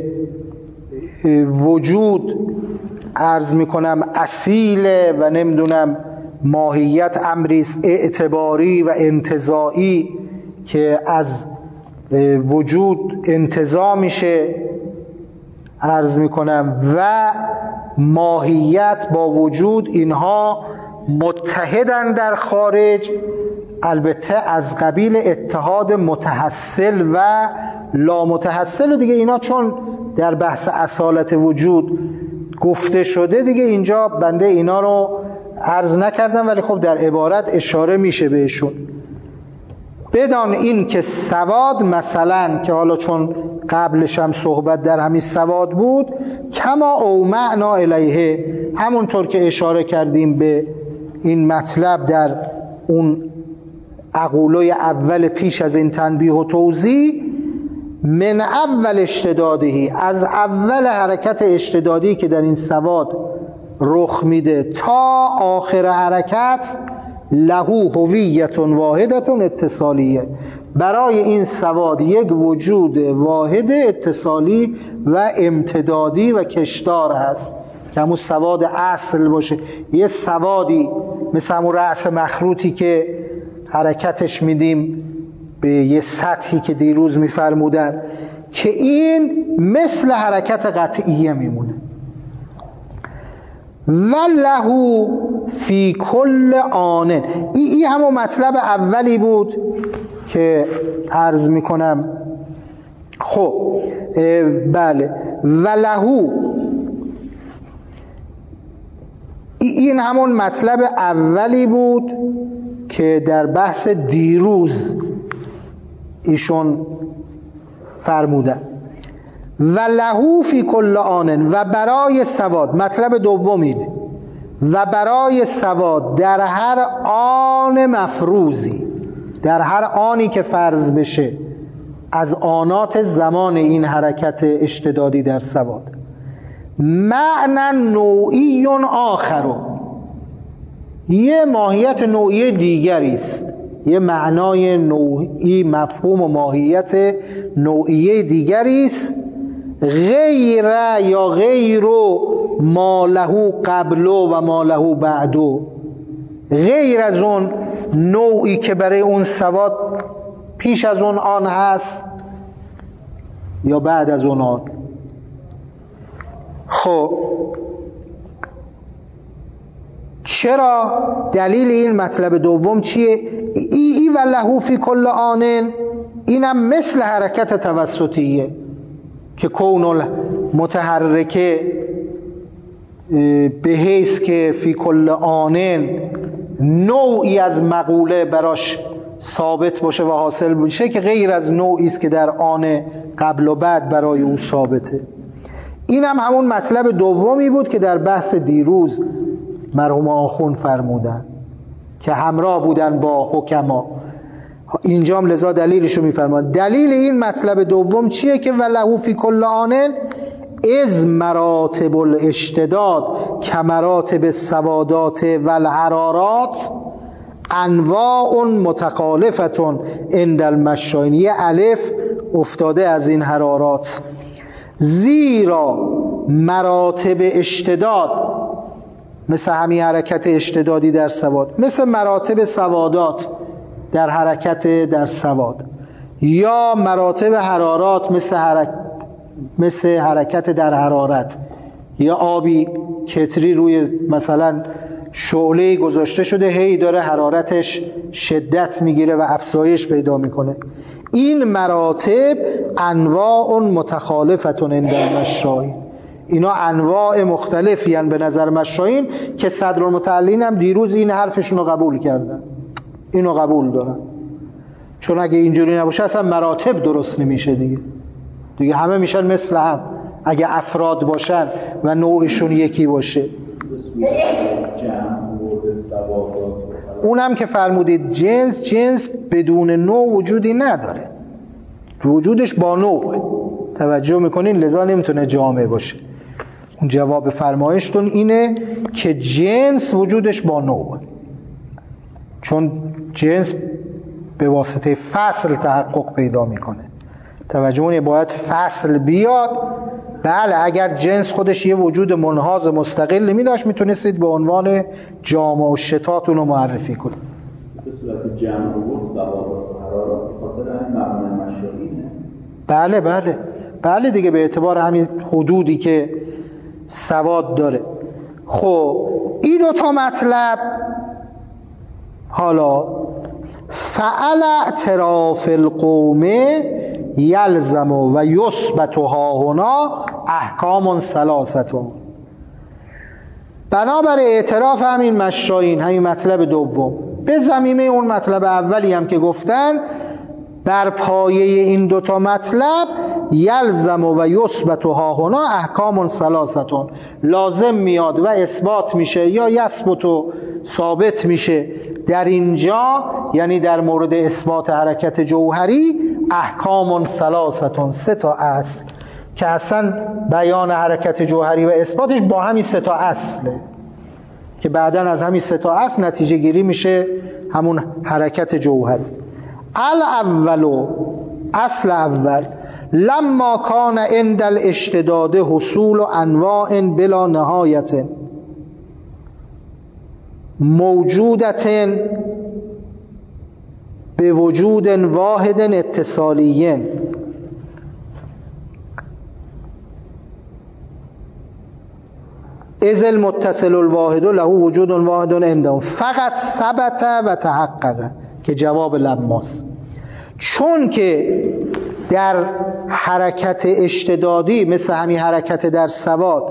A: وجود عرض میکنم اصیله و نمیدونم ماهیت امریست اعتباری و انتزاعی که از وجود انتزاع میشه عرض میکنم و ماهیت با وجود اینها متحدن در خارج، البته از قبیل اتحاد متحصل و لا متحصل. و دیگه اینا چون در بحث اصالت وجود گفته شده دیگه اینجا بنده اینا رو عرض نکردم، ولی خب در عبارت اشاره میشه بهشون. بدان این که سواد مثلا که حالا چون قبلش هم صحبت در همین سواد بود، کما او معنا الیه، همونطور که اشاره کردیم به این مطلب در اون اقولوی اول پیش از این تنبیه و توضیح، من اول اشتدادهی، از اول حرکت اشتدادی که در این سواد رخ میده تا آخر حرکت، له هویت واحدت اتصالیه، برای این سواد یک وجود واحد اتصالی و امتدادی و کشدار هست که همون سواد اصل باشه. یه سوادی مثل همون رأس مخروطی که حرکتش میدیم به یه سطحی که دیروز میفرمودن که این مثل حرکت قطعیه میمونه. و له فی کل آن، ای, ای همون مطلب اولی بود که عرض میکنم. خب بله، و له، این همون مطلب اولی بود که در بحث دیروز ایشون فرمودن. و لهو فی کل آن، و برای سواد، مطلب دوم اینه، و برای سواد در هر آن مفروضی، در هر آنی که فرض بشه از آنات زمان این حرکت اشتدادی در سواد، معنی نوعی آخر، یه ماهیت نوعی دیگری است، یه معنای نوعی، مفهوم و ماهیت نوعی دیگری است، غیر یا غیر ما له قبل و ما له بعد، غیر از اون نوعی که برای اون سواد پیش از اون آن هست یا بعد از اون آن. خب چرا؟ دلیل این مطلب دوم چیه؟ ای ای و لهو فی کل آنن، اینم مثل حرکت توسطیه که کون متحرکه به حیث که فی کل آنن نوعی از مقوله براش ثابت باشه و حاصل باشه، که غیر از نوعی است که در آن قبل و بعد برای او ثابته. این هم همون مطلب دومی بود که در بحث دیروز مرحوم آخوند فرمودن که همراه بودن با حکما. اینجا هم لذا دلیلشو میفرماد. دلیل این مطلب دوم چیه؟ که ولهو فی کل آنن از مراتب الاشتداد که مراتب السوادات و الحرارات انواع متخالفتون عند المشاین. یه الف افتاده از این حرارات، زیرا مراتب اشتداد مثل همین حرکت اشتدادی در سواد، مثل مراتب سوادات در حرکت در سواد، یا مراتب حرارات مثل حرکت مثل حرکت در حرارت، یا آبی کتری روی مثلا شعله گذاشته شده، هی داره حرارتش شدت میگیره و افزایش پیدا میکنه. این مراتب انواع متخالفتون عند المشاین، اینا انواع مختلفی هن به نظر مشاین که صدرالمتعلین هم دیروز این حرفشون رو قبول کردن، اینو قبول دارن، چون اگه اینجوری نباشه اصلا مراتب درست نمیشه دیگه دیگه همه میشن مثل هم اگه افراد باشن و نوعشون یکی باشه. اونم که فرمودید جنس، جنس بدون نوع وجودی نداره، وجودش با نوع، توجه میکنین، لذا نمیتونه جامع باشه. اون جواب فرمایشتون اینه که جنس وجودش با نوع، چون جنس به واسطه فصل تحقق پیدا میکنه. توجه کنید، باید فصل بیاد. بله اگر جنس خودش یه وجود منحاز مستقل می داشت میتونستید به عنوان جامع و شتات اونو معرفی کنید.
B: به صورت جمع بود سواد و حرارات بخاطر همین مبنای مشاهینه.
A: بله بله بله دیگه، به اعتبار همین حدودی که سواد داره. خب این دو تا مطلب حالا فعل اعتراف القوم یلزم و یثبت ها هنا احکام ثلاثه. بنابر اعتراف همین مشاین، همین مطلب دوم، به ضمیمه اون مطلب اولی هم که گفتن، بر پایه این دوتا مطلب یلزم و یثبت ها هنا احکام ثلاثه، لازم میاد و اثبات میشه یا یثبت و ثابت میشه در اینجا، یعنی در مورد اثبات حرکت جوهری، احکام ثلاثه، سه تا اصل که اصلا بیان حرکت جوهری و اثباتش با همین سه تا اصله که بعداً از همین سه تا اصل نتیجه گیری میشه همون حرکت جوهری. الاول، اصل اول، لما کان عند الاشتداد حصول انواع بلا نهایت موجودت به وجود واحد اتصالی، اذ المتصل الواحد له وجود واحد عندهم فقط ثبت و تحقق، که جواب لماست. چون که در حرکت اشتدادی مثل همین حرکت در سواد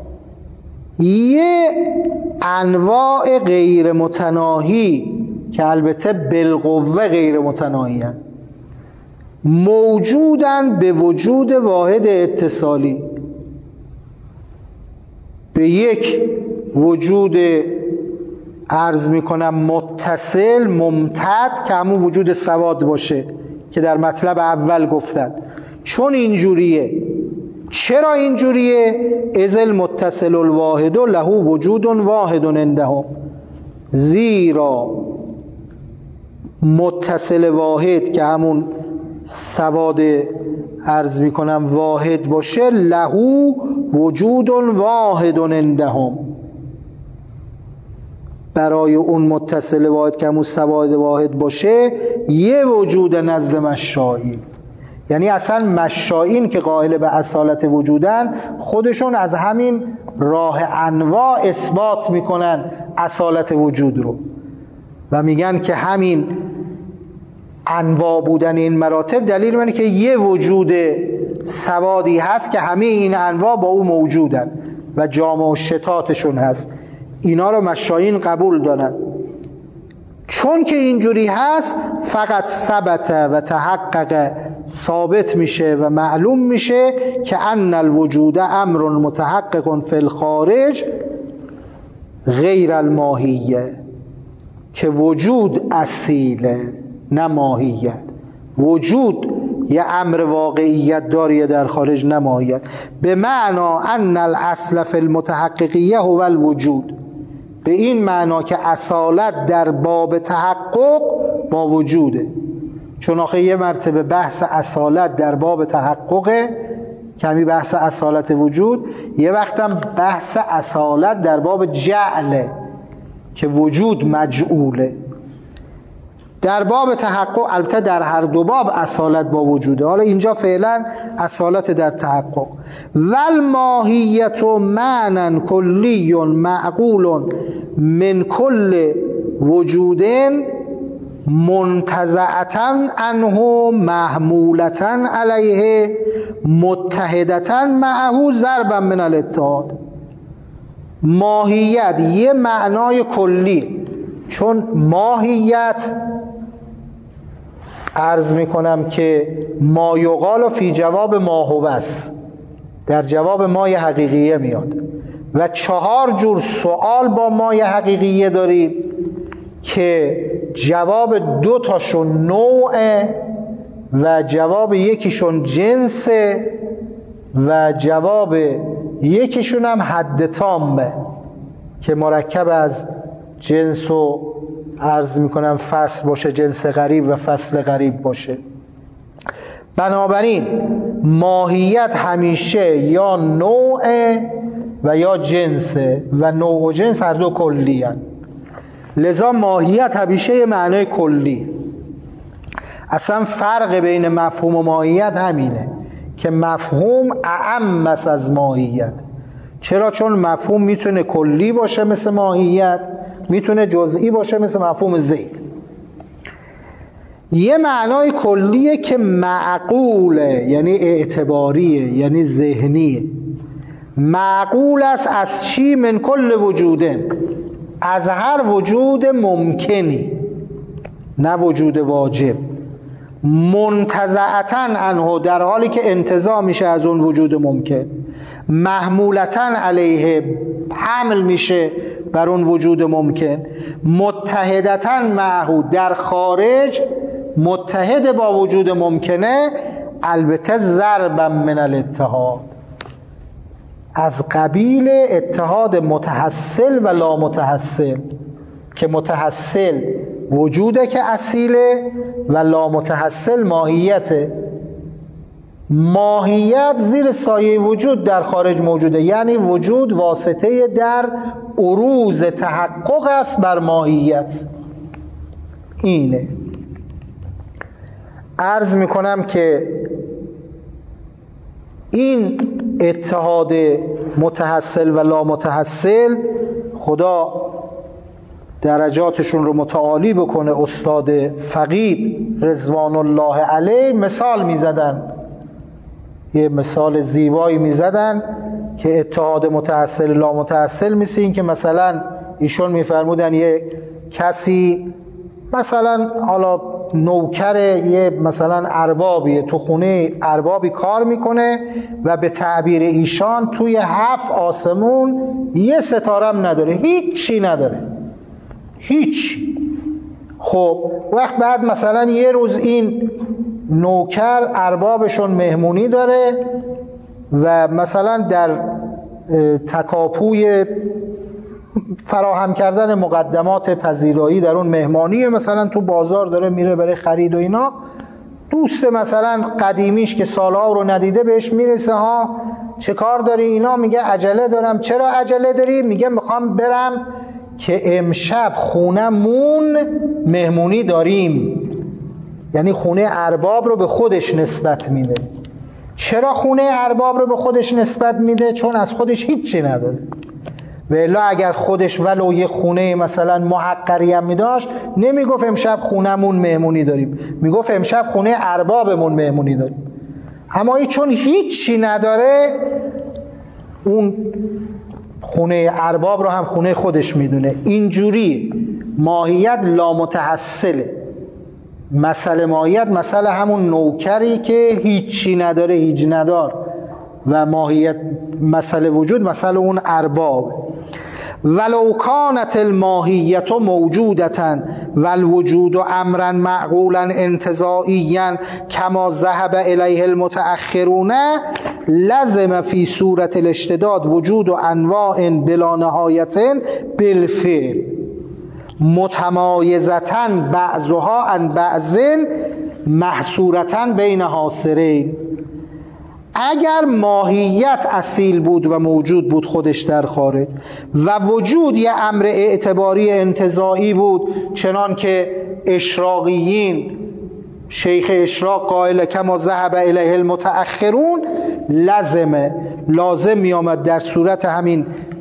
A: یه انواع غیر متناهی که البته بالقوه غیر متناهی هستند، موجودن به وجود واحد اتصالی، به یک وجود عرض میکنم متصل ممتد که همون وجود سواد باشه که در مطلب اول گفتن. چون اینجوریه. چرا اینجوریه؟ اذ المتصل الواحد له وجود واحد عندهم، زیرا متصل واحد که همون سواد عرض میکنم واحد باشه، له وجود واحد عندهم، برای اون متصل واحد که همون سواد واحد باشه یه وجود نزد مشایی. یعنی اصلا مشایین که قائل به اصالت وجودن خودشون از همین راه انواع اثبات میکنن اصالت وجود رو و میگن که همین انواع بودن این مراتب دلیل منه که یه وجود سوادی هست که همه این انواع با او موجودن و جامع و شتاتشون هست. اینا رو مشایین قبول دارن. چون که اینجوری هست فقط ثبت و تحقق ثابت میشه و معلوم میشه که ان الوجود امر متحقق فی الخارج غیر الماهیه، که وجود اصیله نه ماهیت. وجود یه امر واقعیت داریه در خارج نه ماهیت. به معنا ان الاصل فی المتحققیه هو الوجود، به این معنا که اصالت در باب تحقق با وجوده. چون آخه یه مرتبه بحث اصالت در باب تحقق، کمی بحث اصالت وجود، یه وقتم بحث اصالت در باب جعله که وجود مجعوله. در باب تحقق البته در هر دو باب اصالت با وجوده، حالا اینجا فعلا اصالت در تحقق. والماهیت معنی کلی معقول من کل وجود منتزعتا عنه محمولتا علیه متحدتا معه ضربا من الاتحاد. ماهیت یه معنای کلی، چون ماهیت عرض میکنم که ما یقال فی جواب ما هو است، در جواب مای حقیقیه میاد و چهار جور سوال با مای حقیقیه داریم که جواب دو تاشون نوعه و جواب یکیشون جنسه و جواب یکیشون هم حد تامه که مرکب از جنس و عرض میکنم فصل باشه، جنس غریب و فصل غریب باشه. بنابراین ماهیت همیشه یا نوعه و یا جنسه و نوع و جنس هر دو کلی هن. لذا ماهیت همیشه معنای کلی. اصلا فرق بین مفهوم و ماهیت همینه که مفهوم اعم است از ماهیت. چرا؟ چون مفهوم میتونه کلی باشه مثل ماهیت، میتونه جزئی باشه مثل مفهوم زید. یه معنای کلیه که معقوله، یعنی اعتباریه، یعنی ذهنیه. معقول است از چی؟ من کل وجوده، از هر وجود ممکنی، نه وجود واجب. منتزعتا عنه، در حالی که انتزاع میشه از اون وجود ممکن. محمولتا علیه، حمل میشه بر اون وجود ممکن. متحدتا معه، در خارج متحد با وجود ممکنه، البته ضربا من الاتحاد، از قبیل اتحاد متحصل و لا متحصل، که متحصل وجوده که اصیله و لا متحصل ماهیته. ماهیت زیر سایه وجود در خارج موجوده، یعنی وجود واسطه در عروض تحقق است بر ماهیت. اینه. عرض میکنم که این اتحاد متحصل و لا متحصل خدا درجاتشون رو متعالی بکنه. استاد فقید رضوان الله علیه مثال میزدن، یه مثال زیبایی میزدن که اتحاد متحصل لا متحصل مثل این که مثلا ایشون میفرمودن یه کسی مثلا حالا نوکر یه مثلا اربابیه، تو خونه اربابی کار میکنه و به تعبیر ایشان توی هفت آسمون یه ستارم نداره، هیچی نداره، هیچ. خب وقت بعد مثلا یه روز این نوکر اربابشون مهمونی داره و مثلا در تکاپوی فراهم کردن مقدمات پذیرایی در اون مهمانی، مثلا تو بازار داره میره برای خرید و اینا، دوست مثلا قدیمیش که سالها رو ندیده بهش میرسه، ها چه کار داری؟ اینا میگه عجله دارم. چرا عجله داری؟ میگه میخوام برم که امشب خونمون مهمونی داریم. یعنی خونه ارباب رو به خودش نسبت میده. چرا خونه ارباب رو به خودش نسبت میده؟ چون از خودش هیچی نداره. و الا اگر خودش ولو یه خونه مثلا محقری هم میداشت، نمیگفت امشب خونمون مهمونی داریم، میگفت امشب خونه اربابمون مهمونی داریم. اما ای چون هیچی نداره، اون خونه ارباب رو هم خونه خودش میدونه. اینجوری ماهیت لامتحصله. مسئله ماهیت مسئله همون نوکری که هیچی نداره، هیچ ندار، و ماهیت مسئله وجود مسئله اون ارباب. ولو کانت الماهیت موجودتا والوجود امرا معقولا انتزاعیا کما ذهب الیه المتأخرون لزم فی صورت الاشتداد وجود انواع بلا نهایت بالفعل متمایزتا بعضها عن بعض محصورتا بین حاصرین. اگر ماهیت اصیل بود و موجود بود خودش در خارج و وجود یه امر اعتباری انتزاعی بود، چنان که اشراقیین، شیخ اشراق قائل کما ذهب الیه المتأخرون، لازمه لازم می آمد در صورت همین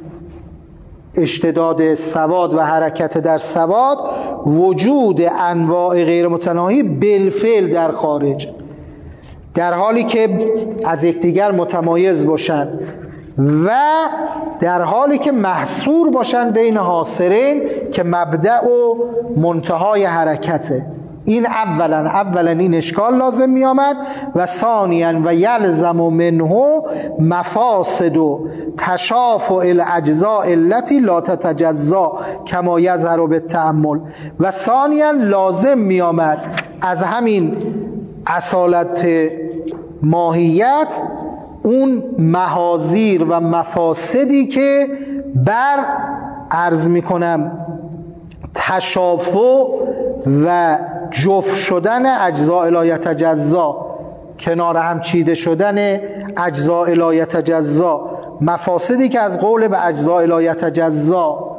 A: اشتداد سواد و حرکت در سواد وجود انواع غیر متناهی بالفعل در خارج، در حالی که از یکدیگر متمایز باشن و در حالی که محصور باشن بین حاصرین که مبدأ و منتهای حرکته. این اولا اولا این اشکال لازم می آمد و ثانیا و یلزم منه مفاسد و تشافع الاجزاء التي لا تتجزا کما یظهر بالتأمل. و ثانیا لازم می آمد از همین اصالت ماهیت اون محاذیر و مفاسدی که بر عرض می کنم تشافع و جفت شدن اجزاء لا یتجزا، کنار هم چیده شدن اجزاء لا یتجزا، مفاسدی که از قول به اجزاء لا یتجزا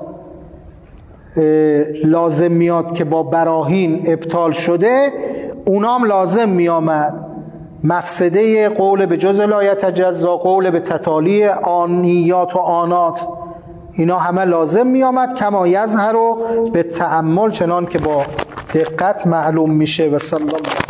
A: لازم میاد که با براهین ابطال شده، اونام لازم میامد. مفسده قول به جز لا یتجزا، قول به تتالی آنیات و آنات، اینا همه لازم می آمد کما یظهر به تأمل، چنان که با دقت معلوم میشه. و صلی الله